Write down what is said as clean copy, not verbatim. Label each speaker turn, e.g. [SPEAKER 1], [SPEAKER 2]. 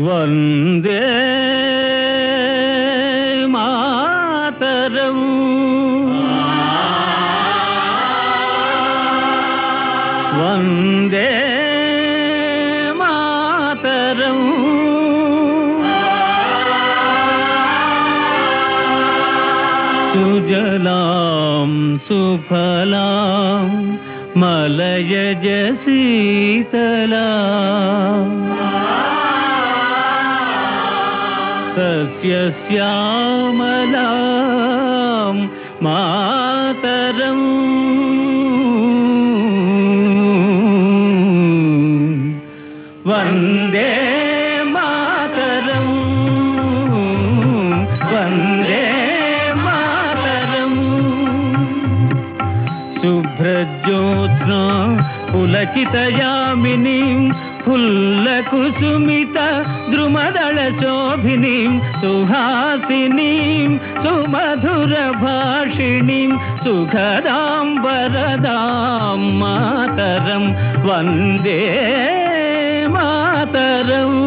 [SPEAKER 1] Vande Mataram Vande Mataram సుజలాం సుఫలాం మలయజ శీతలాం సస్యశ్యామలాం Mataram Vande Mataram Vande Mataram శుభ్రజ్యోత్స్నా పులకితయామినీం ఫుల్లకుసుమిత ద్రుమదళశోభినీం సుహాసినీం సుమధురభాషిణీం సుఖదాం వరదాం Mataram Vande Mataram